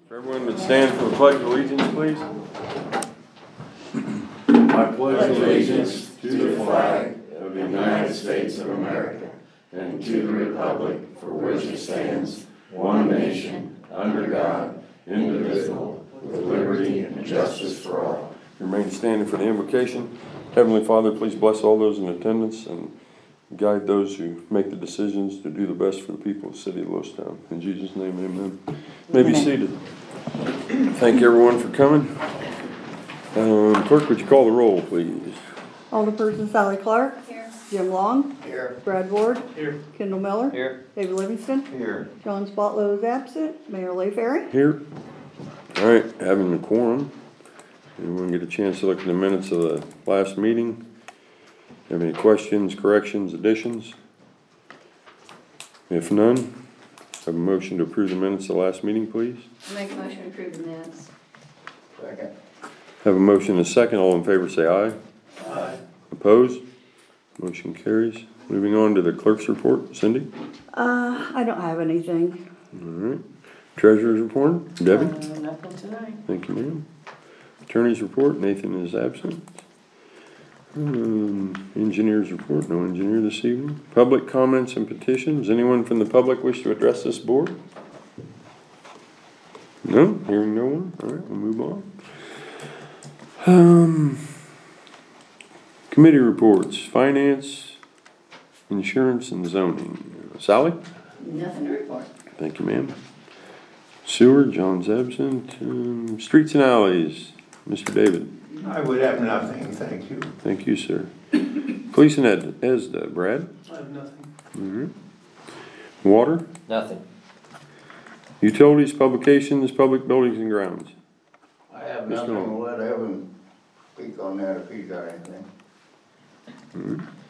Everyone would stand for the Pledge of Allegiance, please. I pledge allegiance to the flag of the United States of America and to the republic for which it stands, one nation, under God, indivisible, with liberty and justice for all. Remain standing for the invocation. Heavenly Father, please bless all those in attendance and guide those who make the decisions to do the best for the people of the city of Lewistown. In Jesus' name, amen. May be seated. Thank everyone for coming. Clerk, would you call the roll, please? Alderperson Sally Clark. Here. Jim Long. Here. Brad Ward. Here. Kendall Miller. Here. David Livingston. Here. John Spotlow is absent. Mayor Layferry. Here. All right, having the quorum. Everyone get a chance to look at the minutes of the last meeting. Have any questions, corrections, additions? If none, have a motion to approve the minutes of the last meeting, please. I'll make a motion to approve the minutes. Second. Have a motion and a second. All in favor say aye. Aye. Opposed? Motion carries. Moving on to the clerk's report. Cindy? I don't have anything. All right. Treasurer's report. Debbie? Nothing tonight. Thank you, ma'am. Attorney's report. Nathan is absent. Engineer's report. No engineer this evening. Public comments and petitions. Anyone from the public wish to address this board? No? Hearing no one? All right, we'll move on. Committee reports. Finance, insurance, and zoning. Sally? Nothing to report. Thank you, ma'am. Sewer, John's absent. Streets and alleys, Mr. David. I would have nothing, thank you. Thank you, sir. Police and ESDA, Brad. I have nothing. Mm-hmm. Water, Nothing. utilities, publications, public buildings and grounds. I have Just nothing, gonna- I'll let Evan speak on that if he's got anything.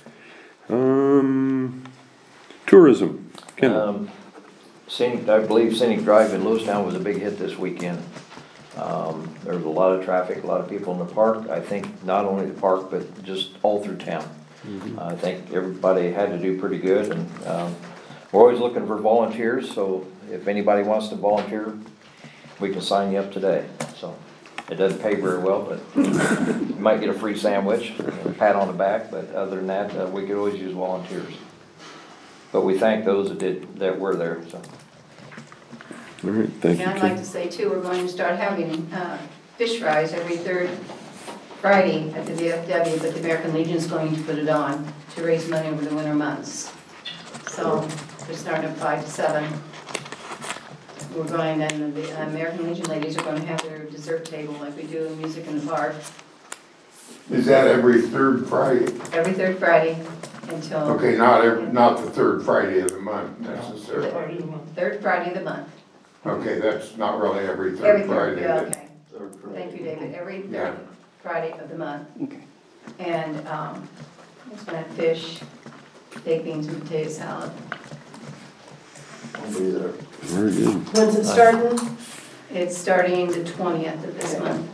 Tourism, Kendall. I believe Scenic Drive in Lewistown was a big hit this weekend. There was a lot of traffic, a lot of people in the park. I think not only the park, but just all through town. I think everybody had to do pretty good, and we're always looking for volunteers, so if anybody wants to volunteer, we can sign you up today. So it doesn't pay very well, but you might get a free sandwich, a pat on the back, but other than that, we could always use volunteers. But we thank those that were there, so. All right, thank you. And I'd like to say too, we're going to start having fish fries every third Friday at the VFW, but the American Legion's going to put it on to raise money over the winter months. So we're starting at 5 to 7. We're going, and the American Legion ladies are going to have their dessert table like we do in Music in the Park. Is that every third Friday? Every third Friday until. Okay, not the third Friday of the month necessarily. Third Friday of the month. Okay, that's not really every Every third third, Friday. yeah, okay. Thank you, David. Every Yeah. third Friday of the month. Okay. And it's going to have fish, baked beans and potato salad. I'll be there. Very good. When's it starting? It's starting the 20th of this month.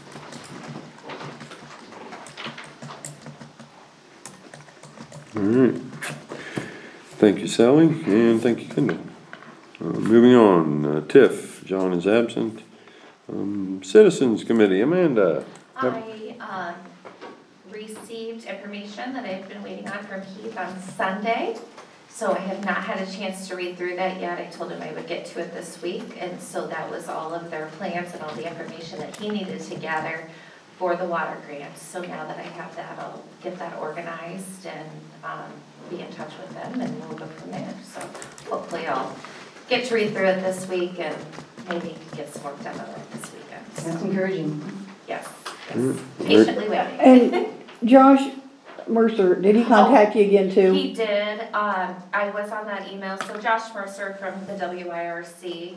All right. Thank you, Sally, and thank you, Kendall. Moving on, TIF, John is absent. Citizens Committee, Amanda. I received information that I've been waiting on from Keith on Sunday, so I have not had a chance to read through that yet. I told him I would get to it this week, and so that was all of their plans and all the information that he needed to gather for the water grant. So now that I have that, I'll get that organized and be in touch with them, and we'll go from there. So hopefully I'll get to read through it this week and maybe get some work done on it this weekend. That's encouraging. Yes. Patiently waiting. And Josh Mercer, did he contact you again too? He did. I was on that email. So Josh Mercer from the WIRC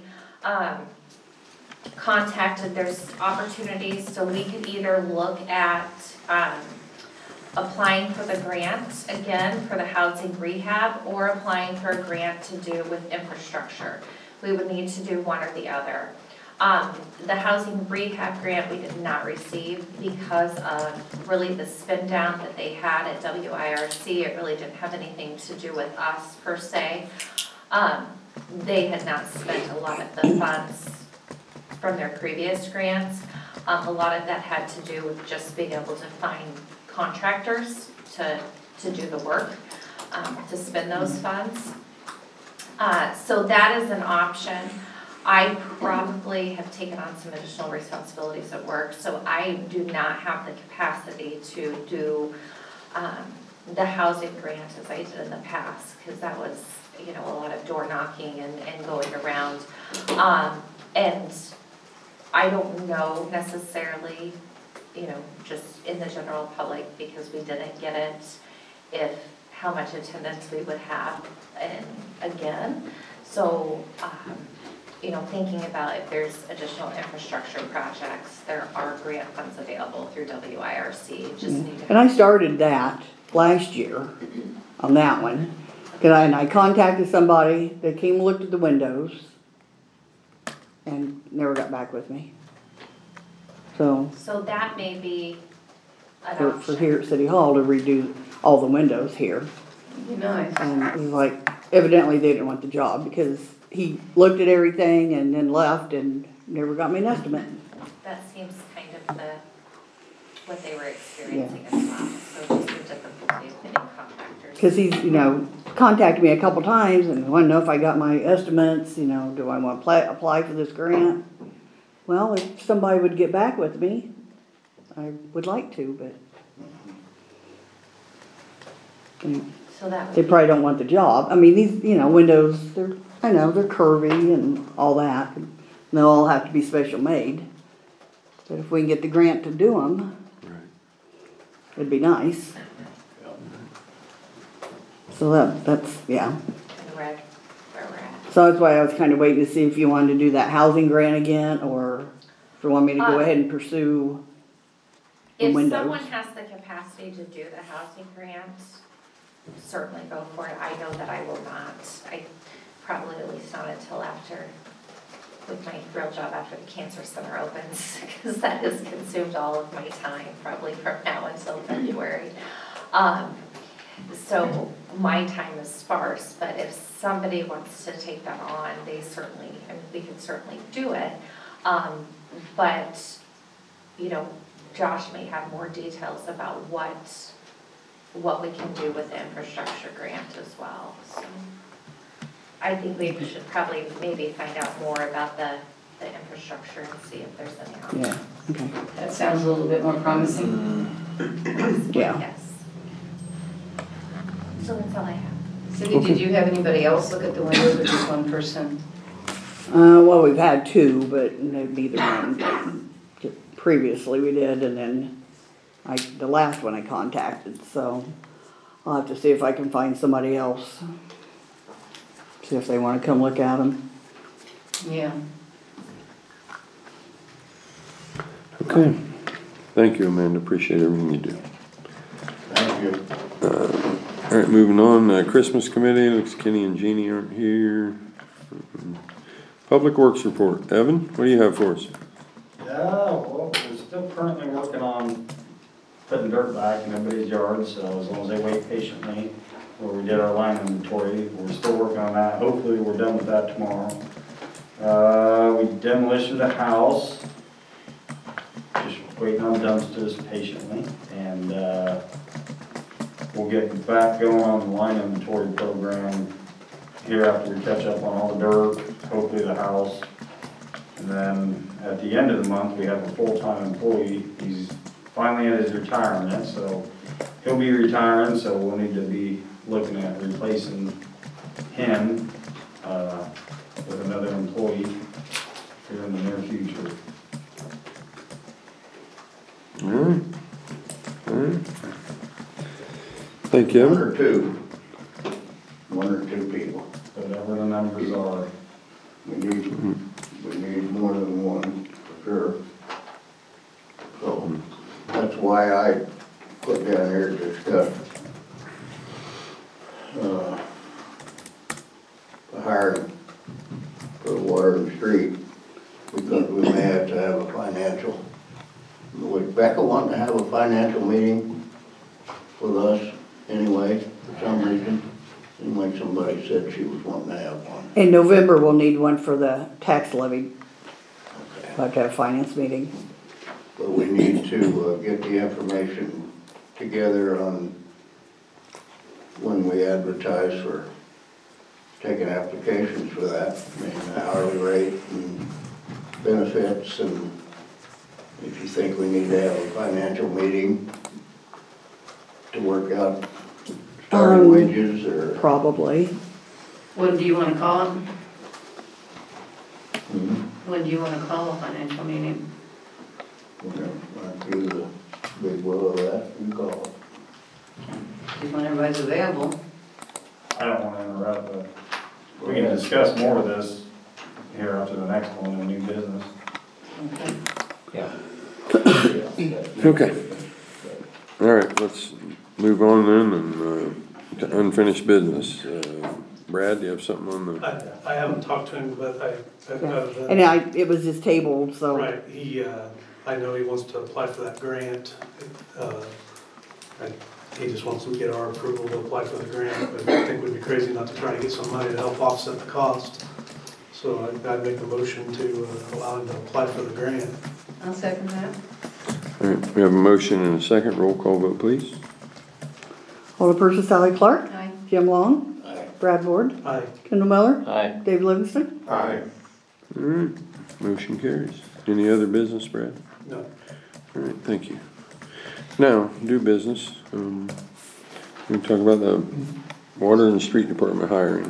contacted. There's opportunities, so we could either look at applying for the grant again for the housing rehab, or applying for a grant to do with infrastructure. We would need to do one or the other. The housing rehab grant we did not receive because of really the spin down that they had at WIRC. It really didn't have anything to do with us per se. They had not spent a lot of the funds from their previous grants. A lot of that had to do with just being able to find contractors to do the work, to spend those funds. So that is an option. I probably have taken on some additional responsibilities at work, so I do not have the capacity to do the housing grant as I did in the past, because that was, you know, a lot of door knocking and going around. And I don't know necessarily, you know, just in the general public, because we didn't get it, how much attendance we would have, and again. So, you know, thinking about if there's additional infrastructure projects, there are grant funds available through WIRC, just need to. And I started that last year on that one. And I contacted somebody, they came and looked at the windows and never got back with me. So, So that may be an for option. here at City Hall to redo all the windows here. You know, And it was like, evidently they didn't want the job because he looked at everything and then left and never got me an estimate. That seems kind of what they were experiencing as well, so just the difficulty of getting contractors. Cause he's, you know, contacted me a couple times and wanted to know if I got my estimates, you know, do I want to apply for this grant? Well, if somebody would get back with me, I would like to, but So that they would probably don't want the job. I mean, these, you know, windows, I know, they're curvy and all that. And they'll all have to be special made. But if we can get the grant to do them, Right. it'd be nice. So that's, yeah. be where we're at. So that's why I was kind of waiting to see if you wanted to do that housing grant again, or if you want me to go ahead and pursue the If windows. someone has the capacity to do the housing grant, certainly go for it. I know that I will not. I probably at least not until after, with my real job after the cancer center opens, because that has consumed all of my time, probably from now until February. So my time is sparse, but if somebody wants to take that on, they certainly, I mean, we could certainly do it. But, you know, Josh may have more details about what we can do with the infrastructure grant as well, so. I think we should probably maybe find out more about the infrastructure and see if there's any options. Yeah, okay, that sounds a little bit more promising. yeah. Yes. So that's all I have. Cindy, did you have anybody else look at the windows or just one person? Well, we've had two, but neither one. Previously we did, and then the last one I contacted, so I'll have to see if I can find somebody else. See if they want to come look at them. Yeah. Okay. Thank you, Amanda. Appreciate everything you do. Thank you. All right, moving on. Christmas committee. Looks Kenny and Jeannie aren't here. Public Works report. Evan, what do you have for us? Yeah, well, we're still currently working on putting dirt back in everybody's yard, so as long as they wait patiently, where we did our line inventory, we're still working on that. Hopefully, we're done with that tomorrow. We demolished the house, just waiting on dumpsters patiently, and we'll get back going on the line inventory program here after we catch up on all the dirt, hopefully the house. And then at the end of the month, we have a full-time employee. He's finally at his retirement, so he'll be retiring, so we'll need to be looking at replacing him with another employee here in the near future. All right. All right. Thank you, One Evan. or two. One or two people. Whatever the numbers are. We need more than one, for sure. So, that's why I put down here to discuss, the hiring for the water and street, because we may have to have a financial. Would Becca want to have a financial meeting with us anyway, for some reason? Seemed like somebody said she was wanting to have one. In November, we'll need one for the tax levy Okay. We'll have to have a finance meeting. But we need to get the information together on when we advertise for taking applications for that. I mean, the hourly rate and benefits, and if you think we need to have a financial meeting to work out starting wages or. Probably. What do you wanna call it? Mhm. When do you wanna call a financial meeting? Aren't you the big will of that? You call it. Just when everybody's available. I don't wanna interrupt, but we can discuss more of this here after the next one in new business. Okay. Yeah. Okay. All right, let's move on then and to unfinished business. Brad, do you have something on the? I haven't talked to him, but And it was just tabled, so. right, I know he wants to apply for that grant. He just wants to get our approval to apply for the grant, but I think we'd be crazy not to try to get some money to help offset the cost. So I'd make a motion to allow him to apply for the grant. I'll second that. All right, we have a motion and a second. Roll call vote, please. Alderperson Sally Clark. Aye. Jim Long. Aye. Brad Ward. Aye. Kendall Miller. Aye. Dave Livingston. Aye. All right, motion carries. Any other business, Brad? No. All right, thank you. Now, do business. We talk about the water and street department hiring.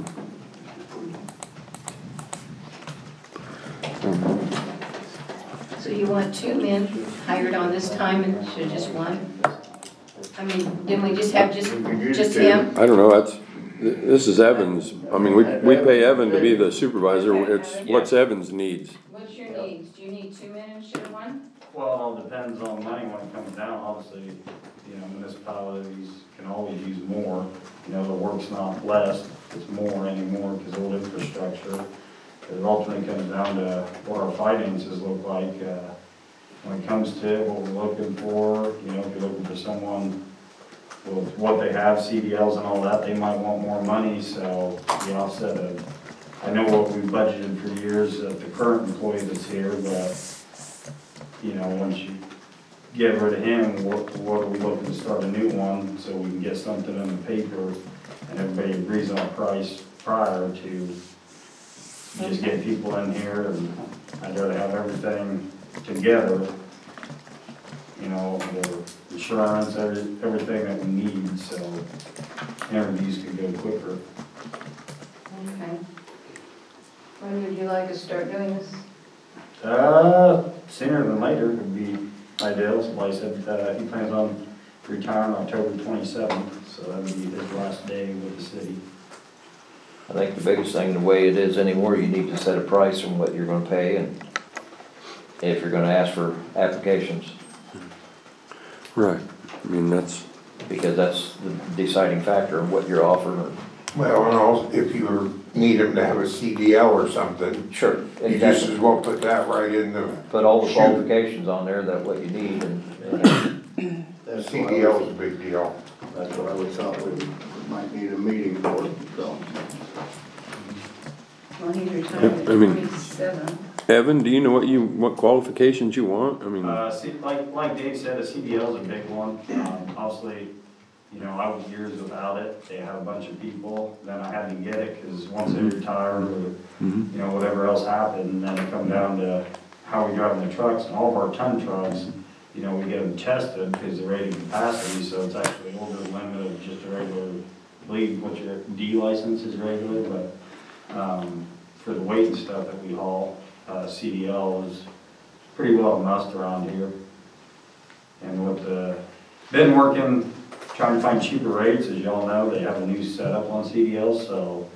So you want 2 men hired on this time and should just 1? I mean, didn't we just have just him? I don't know, this is Evans. I mean, we pay Evan to be the supervisor. It's what's Evans' needs. What's your needs? Do you need 2 men instead of 1? Well, it all depends on money when it comes down, obviously, you know, municipalities can always use more. You know, the work's not less, it's more anymore because of old infrastructure. It ultimately comes down to what our finances look like. When it comes to what we're looking for, you know, if you're looking for someone with what they have, CDLs and all that, they might want more money, so the offset of, I know what we budgeted for years at the current employee that's here, but, you know, once you get rid of him, what are we looking to start a new one, so we can get something in the paper, and everybody agrees on a price prior to just get people in here, and I'd rather have everything together, you know, the insurance, everything that we need, so interviews can go quicker. Okay. When would you like to start doing this? Sooner than later would be ideal. Like I said, he plans on retiring October 27th, so that would be his last day with the city. I think the biggest thing, the way it is anymore, you need to set a price on what you're gonna pay and if you're gonna ask for applications, Right, I mean, that's, because that's the deciding factor of what you're offering. Well, and also, if you need him to have a CDL or something, Sure, you just as well put that right in the, put all the qualifications on there, that what you need, and That's CDL is a big deal. That's what I would thought we might need a meeting for, so. Well, he's retired at I mean- 27. Evan, do you know what qualifications you want? I mean, Like Dave said, a CDL is a big one. Obviously, you know, I was years without it. They had a bunch of people, then I had to get it, because once they retired or, you know, whatever else happened, then it come down to how we driving the trucks, and all of our ton trucks, you know, we get them tested because they're rated capacity, so it's actually over the limit of just a regular, I believe what your D license is regular, but, for the weight and stuff that we haul, CDL is pretty well a must around here. And with the, been working, trying to find cheaper rates, as y'all know, they have a new setup on CDL, so,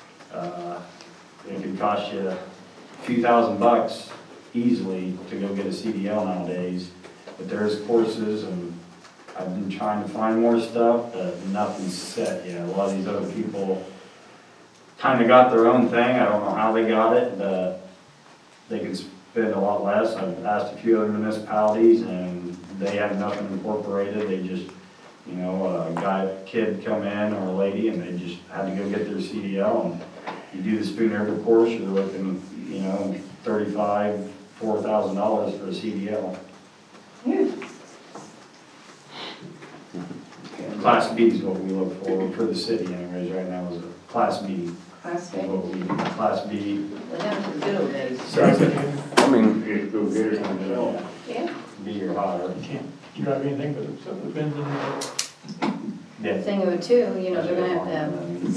it could cost you a few $1,000 easily to go get a CDL nowadays. But there's courses, and I've been trying to find more stuff, but nothing's set yet. A lot of these other people kind of got their own thing. I don't know how they got it, but they can spend a lot less. I've asked a few other municipalities, and they have nothing incorporated. They just, you know, a kid come in or a lady, and they just had to go get their CDL. And you do the Spoon River course, you're looking, you know, $35 $4,000 for a CDL. Yeah. Class B is what we look for the city anyways, right now is a Class B. Class B. What we, Class B, Well, that was the good old days. I mean, Just go get it himself. Yeah. B or higher. Can't drive anything but stuff that's been in the Yeah. Thing of it too, you know, they're gonna have to have,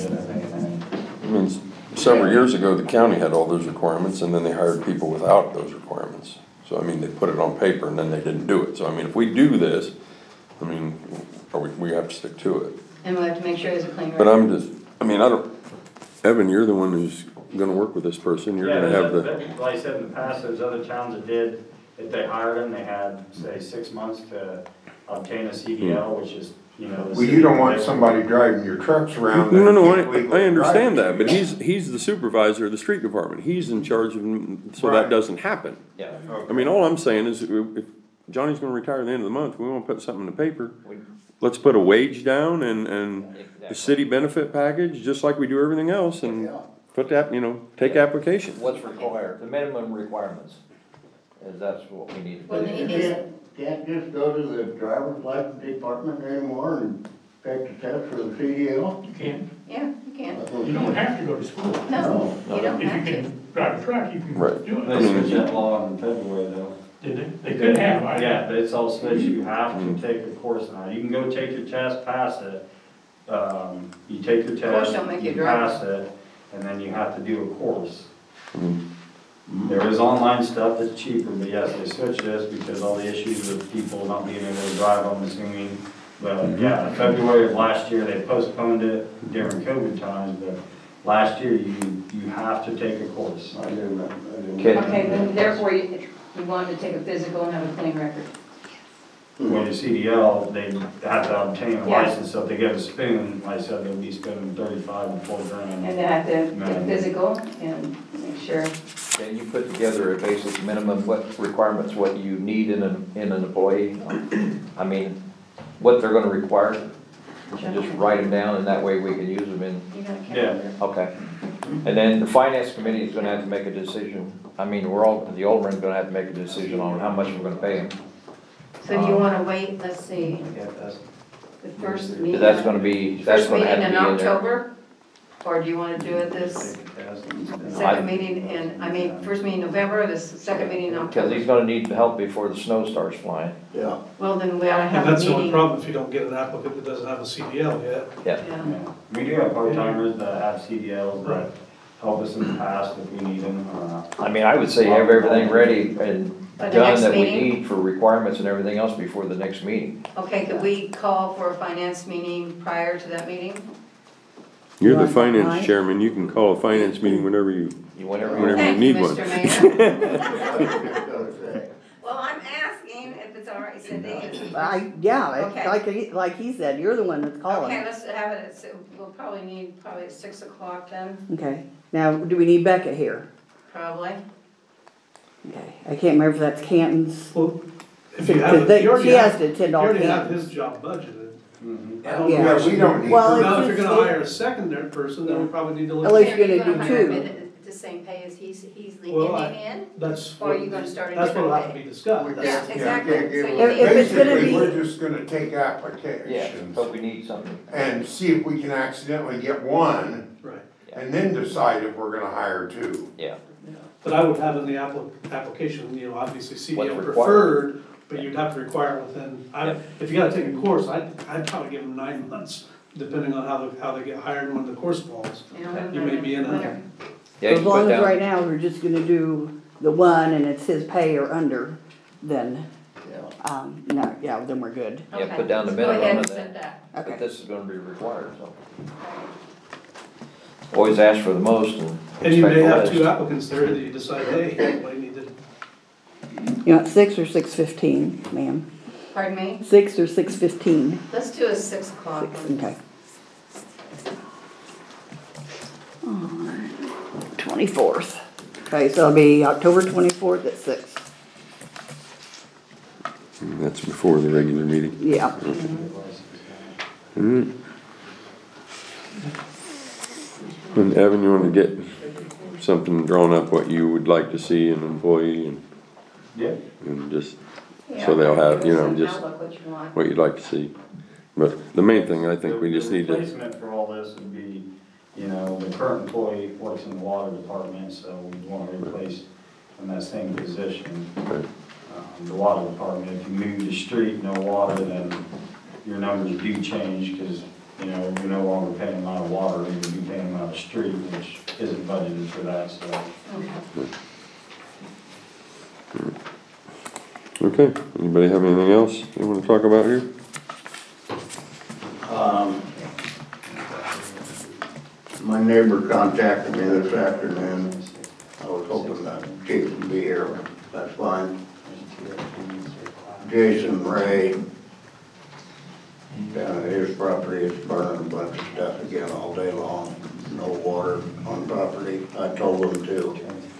I mean, several years ago, the county had all those requirements, and then they hired people without those requirements. So, I mean, they put it on paper, and then they didn't do it. So, I mean, if we do this, I mean, we have to stick to it. and we'll have to make sure there's a clean record. But I'm just, I mean, I don't, Evan, you're the one who's gonna work with this person, you're gonna have the, Like I said in the past, there's other towns that did, if they hired them, they had, say, 6 months to obtain a CDL, which is, you know. Well, you don't want somebody driving your trucks around. no, that can't legally I understand drive. that, but he's the supervisor of the street department, he's in charge of, so Right. that doesn't happen. Yeah. I mean, all I'm saying is, if Johnny's gonna retire at the end of the month, we wanna put something in the paper. Let's put a wage down and the city benefit package, just like we do everything else, and Yeah. put that, take applications. What's required, the minimum requirements, is that's what we need to Well, do. they- You can't just go to the driver's license department anymore and take the test for the CDL? You can't, Yeah, you can. you don't have to go to school. No, you don't If you have to. can drive a truck, you can Right. do They it. switched that law in February though. Did they? They could have. Yeah, but it's all switched, you have to take a course now, you can go take your test, pass it, you take your Course test, don't make you you drive. pass it, and then you have to do a course. Mhm. There is online stuff that's cheaper, but yes, they switched this because all the issues with people not being able to drive, I'm assuming. But yeah, in February of last year, they postponed it during COVID times, but last year, you have to take a course. I didn't. Okay. Okay, then therefore, we wanted to take a physical and have a clean record. When your CDL, they have to obtain a Yeah. license, so if they get a spoon, like I said, they'll be spending 35 to 40 grand. And they have to get a physical and make sure. Can you put together a basic minimum, what requirements, what you need in an employee? I mean, what they're gonna require, and just write them down, and that way we can use them in, You got a Yeah. calendar. okay. And then the finance committee is gonna have to make a decision, I mean, the alderman's gonna have to make a decision on how much we're gonna pay them. So do you wanna wait, let's see, Yeah, that's- the first meeting? That's gonna be, that's First gonna meeting have to in be in there. October? Or do you wanna do it this take a test and- second meeting first meeting in November, the second meeting in Cause October? he's gonna need help before the snow starts flying. Yeah. Well, then we ought to have And a that's the only meeting. problem if you don't get an applicant that doesn't have a CDL yet. Yeah. Yeah. Yeah. We do have part-timers that have CDLs that help us in the past if we need them. I mean, I would say have everything ready and By the done next that we meeting? need for requirements and everything else before the next meeting. Okay, could we call for a finance meeting prior to that meeting? You're the Want that finance night? chairman, you can call a finance meeting whenever you, Whenever Whenever you Thank need you, one. Mr. Mayor. Okay. Well, I'm asking if it's all right, Cindy. Like he said, you're the one that's calling. Okay, let's have it, we'll probably need at 6 o'clock then, Okay, now, do we need Becca here? probably. Okay, I can't remember if that's Canton's. Well, if you have, Because you already she has have, to attend you all already have Canton's. his job budgeted. Mhm. I don't Yeah. know. Yeah, we don't need. Well, Now, if you're it's gonna just- hire a secondary person, then we probably need to At look. least Okay, you're you gonna do hire him two. at the same pay as he's Well, leaving in? That's. Or are you gonna start a That's what'll different have to pay? be discussed. We That's- Yeah, can't- exactly. can't give So them- you If it's gonna Basically, be- we're just gonna take Yeah, applications but we need something. and see if we can accidentally get one, Right, and then decide if we're gonna hire two. Yeah, but I would have in the application, obviously What's CDL required. preferred, but you'd have to require it within, Yeah. if you gotta take a course, I'd probably give them 9 months, depending on how they get hired and when the course falls. You may be in a- Winter. yeah, you As can long put as down, right now, we're just gonna do the one and it's his pay or under, then, Yeah. no, yeah, then we're good. yeah, Okay, put down the let's go ahead minimum and and set then, that. but Okay. this is gonna be required, so. Always ask for the most and And you may expect have the two less. applicants there that you decide, hey, I need to. You want 6 or 6:15, ma'am? Pardon me? 6 or 6:15? Let's do a 6 o'clock. 6, okay. 24th. Okay, so it'll be October 24th at 6. that's before the regular meeting. Yeah. Alright. And Evan, you wanna get something drawn up, what you would like to see in an employee, and Yeah. and just Yeah, so they'll have, give us you know, some just outlook what you want. what you'd like to see. But the main thing, I think we just need The to, replacement for all this would be, you know, the current employee works in the water department, so we want to replace in that same position. okay, The water department, if you move the street, no water, then your numbers do change, because, you know, you're no longer paying them out of water, you're gonna be paying them out of street, which isn't budgeted for that, so. okay, anybody have anything else you wanna talk about here? My neighbor contacted me this afternoon. I was hoping that Chief would be here, but that's fine. Jason Ray, down at his property, is burning a bunch of stuff again all day long. No water on property. I told him to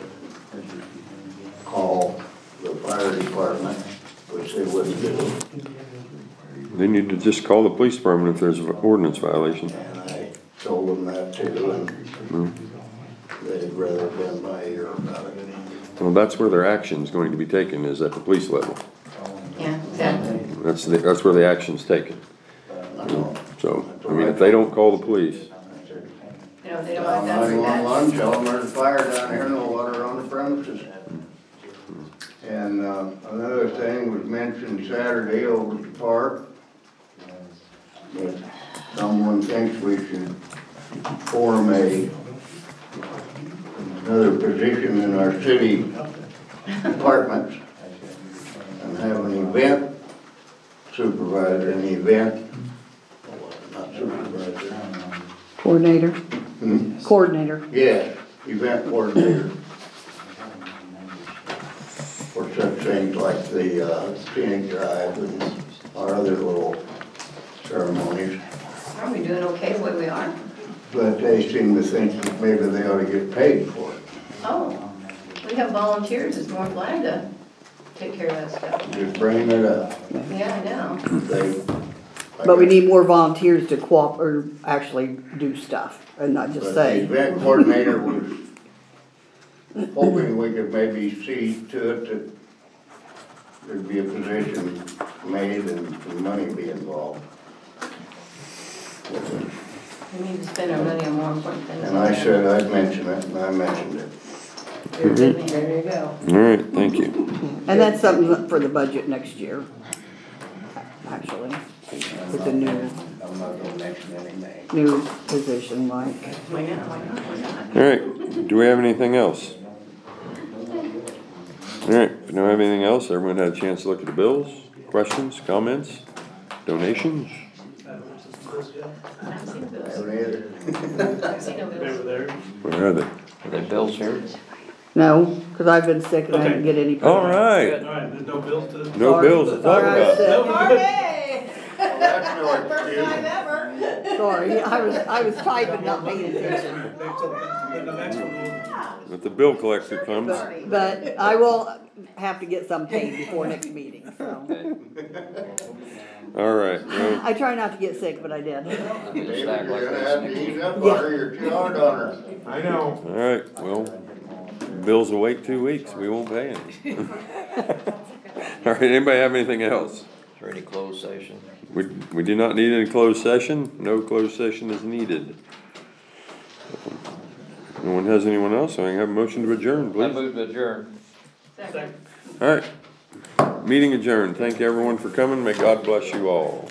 call the fire department, which they wouldn't do. They need to just call the police department if there's an ordinance violation. And I told them that too, and they'd rather have been by ear about it. Well, that's where their action's going to be taken, is at the police level. Yeah, exactly. That's where the action's taken. So, I mean, if they don't call the police, You know, they don't want that for that. 911, tell them there's a fire down here, no water on the premises. And another thing was mentioned Saturday over at the park. But someone thinks we should form another position in our city departments and have an event supervisor, not supervisor. Coordinator, coordinator. Yes, event coordinator. For such things like the scenic drive and our other little ceremonies. Are we doing okay the way we are? But they seem to think that maybe they ought to get paid for it. Oh, we have volunteers that's more glad to take care of that stuff. Just bringing it up. Yeah, I know. They, But we need more volunteers to or actually do stuff and not just but the say. event coordinator was hoping we could maybe see to it that there'd be a position made and some money be involved. We need to spend our money on more important things. And I said I'd mention it, and I mentioned it. You're a good man. There you go. alright, thank you. And that's something for the budget next year, actually, with the I'm not gonna mention any names. new position, like. Why not? Why not? Why not? Alright, do we have anything else? Alright, if we don't have anything else, everyone had a chance to look at the bills, questions, comments, donations? I've seen bills. Haven't either. I've seen no Over bills. there. Where are they? Are there bills here? No, because I've been sick and I didn't get any. Alright, All right, there's no bills to. no bills to talk Sorry, I about. said- Well, that's no excuse. Sorry, I was typing, not paying attention. The next one will. But the bill collector comes. But I will have to get some paid before next meeting, so. Alright, well, I try not to get sick, but I did. David, Stack like you're gonna this. have to ease up on her, you're too hard on her. I know. alright, well, bills will wait 2 weeks, we won't pay any. Alright, anybody have anything else? Is there any closed session? We do not need any closed session, no closed session is needed. No one has anyone else, so I can have a motion to adjourn, I please. move to adjourn. Second. Alright, meeting adjourned, thank you everyone for coming, may God bless you all.